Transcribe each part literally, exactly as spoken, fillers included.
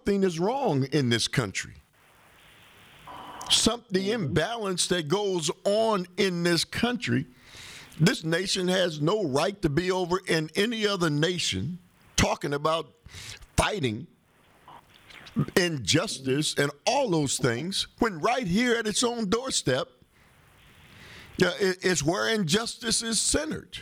something is wrong in this country. Some, the imbalance that goes on in this country, this nation has no right to be over in any other nation talking about fighting injustice and all those things when right here at its own doorstep uh, it's where injustice is centered.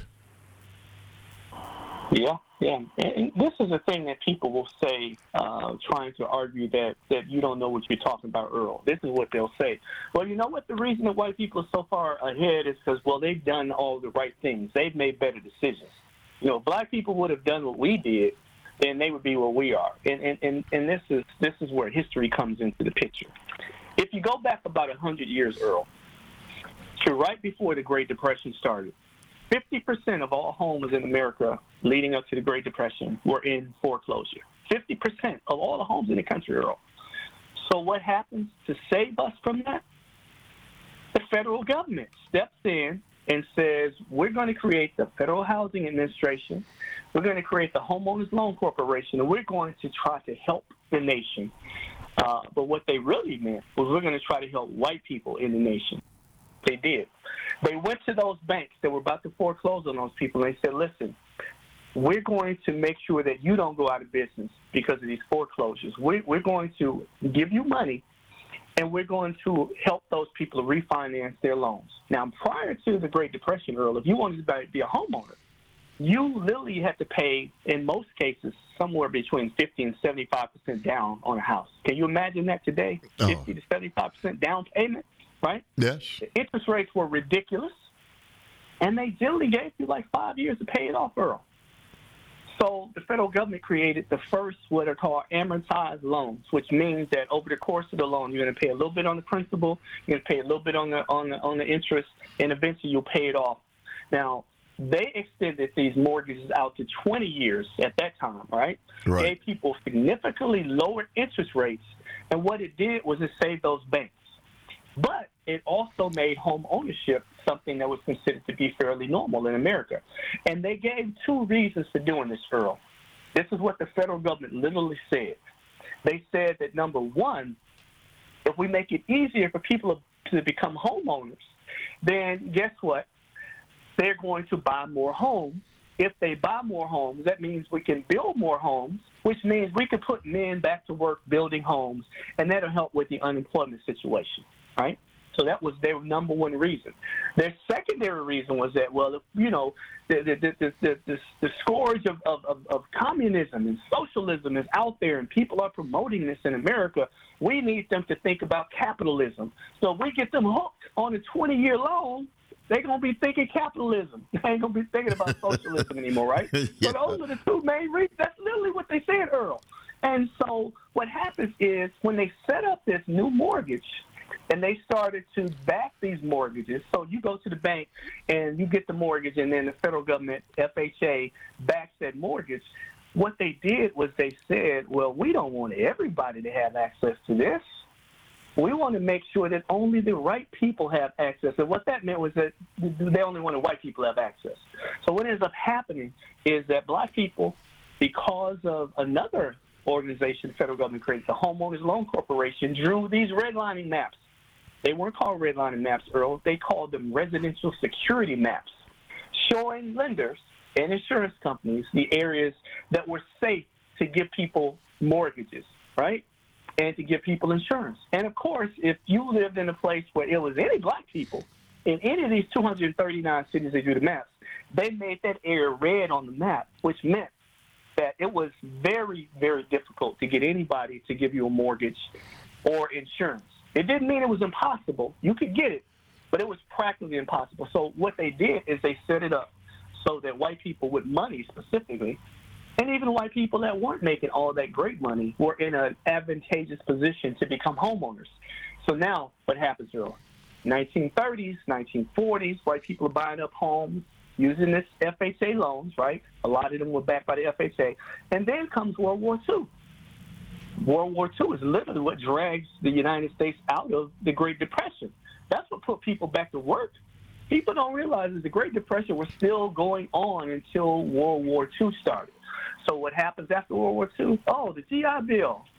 Yeah, yeah. And this is a thing that people will say, uh, trying to argue that, that you don't know what you're talking about, Earl. This is what they'll say. Well, you know what? The reason that white people are so far ahead is because, well, they've done all the right things. They've made better decisions. You know, if black people would have done what we did, then they would be where we are. And, and, and, and this is this is where history comes into the picture. If you go back about one hundred years, Earl, to right before the Great Depression started, fifty percent of all homes in America leading up to the Great Depression were in foreclosure. fifty percent of all the homes in the country, Earl. So what happens to save us from that? The federal government steps in and says, we're going to create the Federal Housing Administration, we're going to create the Homeowners Loan Corporation, and we're going to try to help the nation. Uh, but what they really meant was we're going to try to help white people in the nation. They did. They went to those banks that were about to foreclose on those people, and they said, listen, we're going to make sure that you don't go out of business because of these foreclosures. We're, we're going to give you money, and we're going to help those people refinance their loans. Now, prior to the Great Depression, Earl, if you wanted to be a homeowner, you literally had to pay, in most cases, somewhere between fifty and seventy-five percent down on a house. Can you imagine that today? Oh. fifty to seventy-five percent down payment, right? Yes. The interest rates were ridiculous, and they generally gave you like five years to pay it off, Earl. So the federal government created the first what are called amortized loans, which means that over the course of the loan, you're going to pay a little bit on the principal, you're going to pay a little bit on the on the on the interest, and eventually you'll pay it off. Now, they extended these mortgages out to twenty years at that time, right? Right. Gave people significantly lower interest rates, and what it did was it saved those banks. But it also made home ownership something that was considered to be fairly normal in America. And they gave two reasons for doing this, Earl. This is what the federal government literally said. They said that, number one, if we make it easier for people to become homeowners, then guess what? They're going to buy more homes. If they buy more homes, that means we can build more homes, which means we can put men back to work building homes, and that'll help with the unemployment situation, right? So that was their number one reason. Their secondary reason was that, well, you know, the the the the, the, the scourge of, of, of communism and socialism is out there, and people are promoting this in America. We need them to think about capitalism. So if we get them hooked on a twenty-year loan, they're going to be thinking capitalism. They ain't going to be thinking about socialism anymore, right? Yeah. So those are the two main reasons. That's literally what they said, Earl. And so what happens is when they set up this new mortgage, and they started to back these mortgages. So you go to the bank and you get the mortgage, and then the federal government, F H A, backs that mortgage. What they did was they said, well, we don't want everybody to have access to this. We want to make sure that only the right people have access. And what that meant was that they only wanted white people to have access. So what ends up happening is that black people, because of another organization the federal government created, the Homeowners Loan Corporation, drew these redlining maps. They weren't called redlining maps, Earl. They called them residential security maps, showing lenders and insurance companies the areas that were safe to give people mortgages, right, and to give people insurance. And, of course, if you lived in a place where it was any black people, in any of these two hundred thirty-nine cities they drew the maps, they made that area red on the map, which meant that it was very, very difficult to get anybody to give you a mortgage or insurance. It didn't mean it was impossible. You could get it, but it was practically impossible. So what they did is they set it up so that white people with money specifically, and even white people that weren't making all that great money, were in an advantageous position to become homeowners. So now what happens, Earl? nineteen thirties, nineteen forties, white people are buying up homes using this F H A loans, right? A lot of them were backed by the F H A. And then comes World War Two. World War Two is literally what drags the United States out of the Great Depression. That's what put people back to work. People don't realize that the Great Depression was still going on until World War Two started. So what happens after World War Two? Oh, the G I Bill.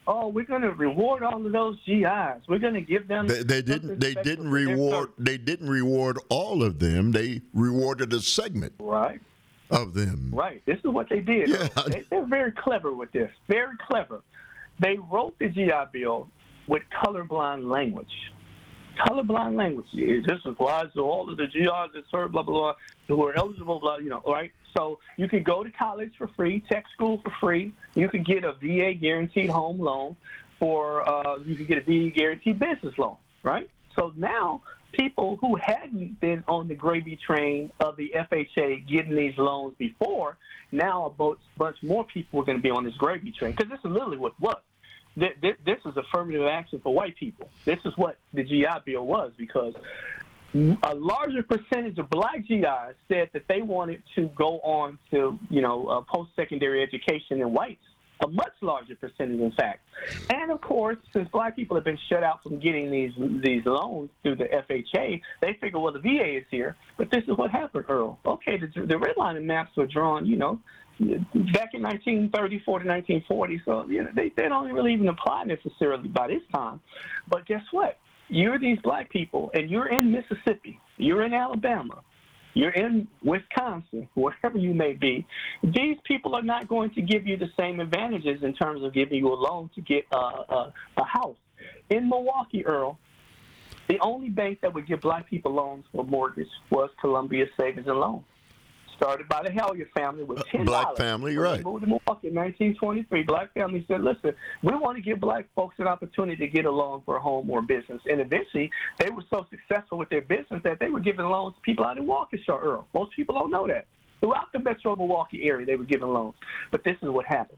oh, we're going to reward all of those G Is. We're going to give them. They, they didn't. They didn't reward. They didn't reward all of them. They rewarded a segment. Right. Of them. Right. This is what they did. Yeah. They, they're very clever with this. Very clever. They wrote the G I Bill with colorblind language. Colorblind language. This applies to all of the G Is that serve, blah, blah, blah, who are eligible, blah, you know, right? So you can go to college for free, tech school for free. You can get a V A guaranteed home loan, or uh, you can get a V A guaranteed business loan, right? So now people who hadn't been on the gravy train of the F H A getting these loans before, now a bunch, bunch more people are going to be on this gravy train, because this is literally what was. This is affirmative action for white people. This is what the G I Bill was, because a larger percentage of black G Is said that they wanted to go on to, you know, uh, post-secondary education than whites. A much larger percentage, in fact. And, of course, since black people have been shut out from getting these these loans through the F H A, they figure, well, the V A is here. But this is what happened, Earl. Okay, the, the redlining maps were drawn, you know, back in nineteen thirty-four to nineteen forty, so you know, they, they don't really even apply necessarily by this time. But guess what? You're these black people, and you're in Mississippi, you're in Alabama, you're in Wisconsin, wherever you may be. These people are not going to give you the same advantages in terms of giving you a loan to get a, a, a house. In Milwaukee, Earl, the only bank that would give black people loans for mortgage was Columbia Savings and Loan. Started by the Hellier family with ten dollars. Black family, when right. They moved to Milwaukee in nineteen twenty-three. Black family said, listen, we want to give black folks an opportunity to get a loan for a home or a business. And eventually, they were so successful with their business that they were giving loans to people out in Waukesha, Earl. Most people don't know that. Throughout the metro Milwaukee area, they were giving loans. But this is what happens.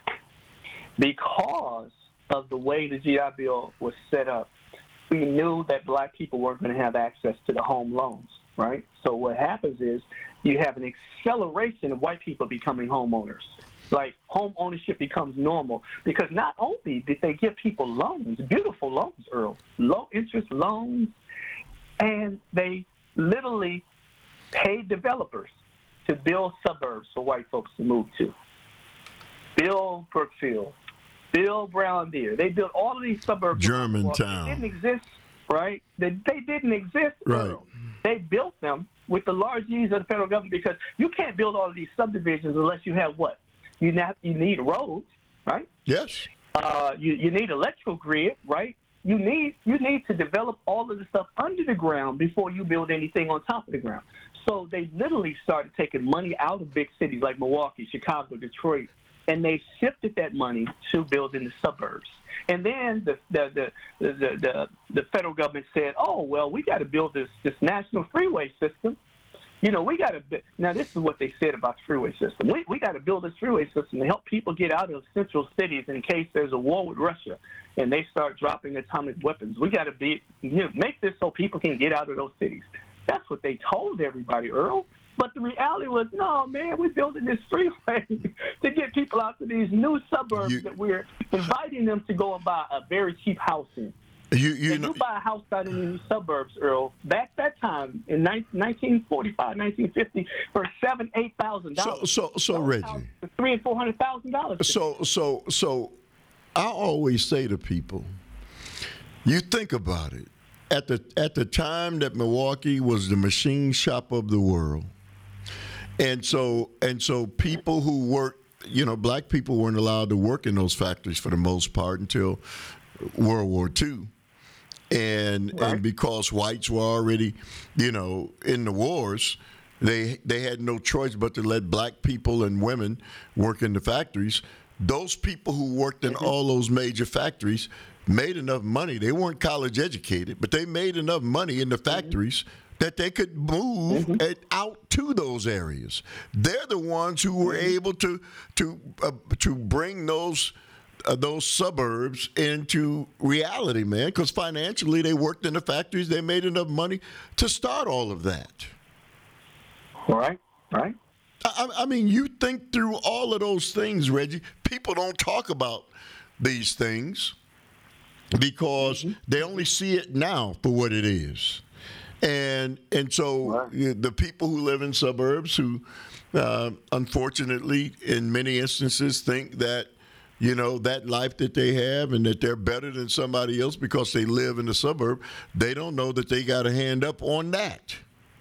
Because of the way the G I Bill was set up, we knew that black people weren't going to have access to the home loans, right? So what happens is you have an acceleration of white people becoming homeowners. Like, home ownership becomes normal, because not only did they give people loans, beautiful loans, Earl, low-interest loans, and they literally paid developers to build suburbs for white folks to move to. Build Brookfield, build Brown Deer. They built all of these suburbs. Germantown. They didn't exist, right? They, they didn't exist, right. Earl. They built them with the large needs of the federal government, because you can't build all of these subdivisions unless you have what? You have, you need roads, right? Yes. Uh, you, you need electrical grid, right? You need you need to develop all of the stuff under the ground before you build anything on top of the ground. So they literally started taking money out of big cities like Milwaukee, Chicago, Detroit, and they shifted that money to building the suburbs. And then the the the the, the, the federal government said, oh, well, we got to build this, this national freeway system. You know, we got to – now, this is what they said about the freeway system. We, we got to build this freeway system to help people get out of central cities in case there's a war with Russia and they start dropping atomic weapons. We got to be you know, make this so people can get out of those cities. That's what they told everybody, Earl. But the reality was, no, man, we're building this freeway to get people out to these new suburbs you, that we're inviting them to go and buy a very cheap house in. You, you if know, you buy a house out in the suburbs, Earl, back that time in nineteen forty-five, nineteen fifty, for seven, eight thousand dollars. So, so, so, Reggie, for three and four hundred thousand dollars. So, so, so, I always say to people, you think about it. At the at the time that Milwaukee was the machine shop of the world, and so and so people who worked, you know, black people weren't allowed to work in those factories for the most part until World War Two. And right. and because whites were already, you know, in the wars, they they had no choice but to let black people and women work in the factories. Those people who worked in mm-hmm. all those major factories made enough money. They weren't college educated, but they made enough money in the factories mm-hmm. that they could move mm-hmm. it out to those areas. They're the ones who were mm-hmm. able to to uh, to bring those. Uh, those suburbs into reality, man, because financially they worked in the factories. They made enough money to start all of that. Right, right. I, I mean, you think through all of those things, Reggie. People don't talk about these things because mm-hmm. they only see it now for what it is. And and so right. you know, the people who live in suburbs who, uh, unfortunately, in many instances think that you know, that life that they have and that they're better than somebody else because they live in the suburb, they don't know that they got a hand up on that.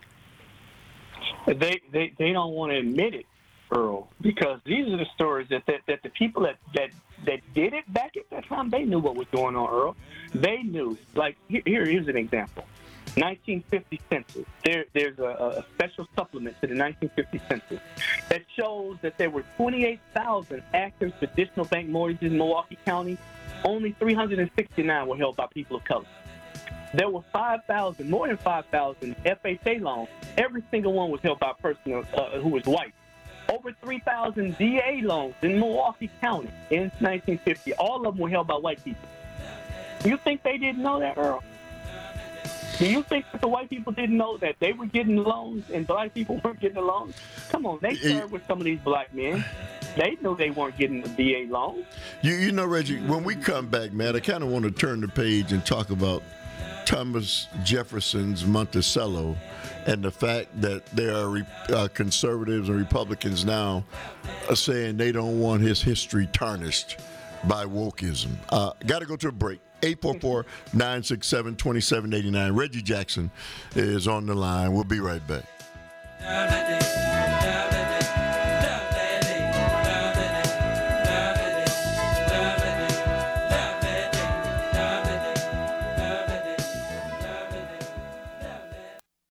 They they, they don't want to admit it, Earl, because these are the stories that, that, that the people that, that, that did it back at that time, they knew what was going on, Earl. They knew. Like, here, here's an example. nineteen fifty census. There, there's a, a special supplement to the nineteen fifty census that shows that there were twenty-eight thousand active traditional bank mortgages in Milwaukee County. Only three hundred sixty-nine were held by people of color. There were five thousand, more than five thousand F H A loans. Every single one was held by a person uh, who was white. Over three thousand D A loans in Milwaukee County in nineteen fifty. All of them were held by white people. You think they didn't know that, Earl? Do you think that the white people didn't know that they were getting loans and black people weren't getting the loans? Come on, they served with some of these black men. They knew they weren't getting the D A loans. You, you know, Reggie, when we come back, man, I kind of want to turn the page and talk about Thomas Jefferson's Monticello and the fact that there are uh, conservatives and Republicans now are saying they don't want his history tarnished by wokeism. Uh, Got to go to a break. eight four four, nine six seven, two seven eight nine. Reggie Jackson is on the line. We'll be right back.